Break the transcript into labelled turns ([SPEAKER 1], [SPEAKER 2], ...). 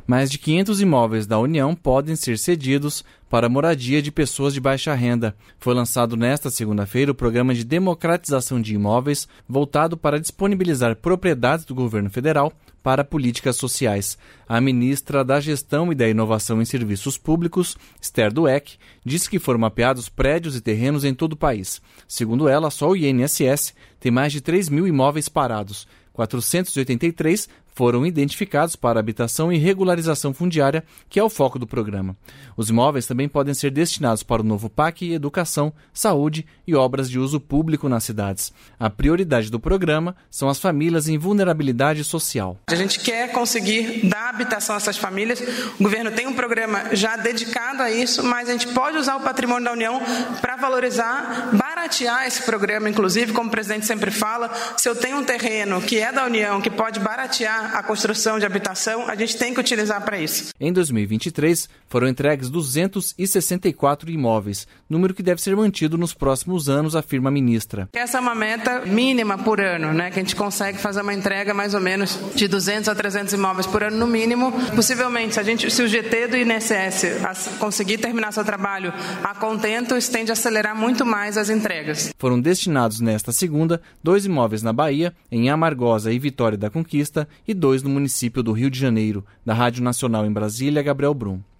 [SPEAKER 1] Mais de 500 imóveis da União podem ser cedidos para a moradia de pessoas de baixa renda. Foi lançado nesta segunda-feira o Programa de Democratização de Imóveis, voltado para disponibilizar propriedades do governo federal para políticas sociais. A ministra da Gestão e da Inovação em Serviços Públicos, Esther Dweck, disse que foram mapeados prédios e terrenos em todo o país. Segundo ela, só o INSS tem mais de 3 mil imóveis parados. 483 foram identificados para habitação e regularização fundiária, que é o foco do programa. Os imóveis também podem ser destinados para o novo PAC, educação, saúde e obras de uso público nas cidades. A prioridade do programa são as famílias em vulnerabilidade social.
[SPEAKER 2] A gente quer conseguir dar habitação a essas famílias. O governo tem um programa já dedicado a isso, mas a gente pode usar o patrimônio da União para valorizar, baratear esse programa, inclusive, como o presidente sempre fala, se eu tenho um terreno que é da União, que pode baratear a construção de habitação, a gente tem que utilizar para isso.
[SPEAKER 1] Em 2023, foram entregues 264 imóveis, número que deve ser mantido nos próximos anos, afirma a ministra.
[SPEAKER 2] Essa é uma meta mínima por ano, né? Que a gente consegue fazer uma entrega mais ou menos de 200 a 300 imóveis por ano no mínimo. Possivelmente, se o GT do INSS conseguir terminar seu trabalho a contento, isso tende a acelerar muito mais as entregas.
[SPEAKER 1] Foram destinados nesta segunda 2 imóveis na Bahia, em Amargosa e Vitória da Conquista, e 2 no município do Rio de Janeiro. Da Rádio Nacional em Brasília, Gabriel Brum.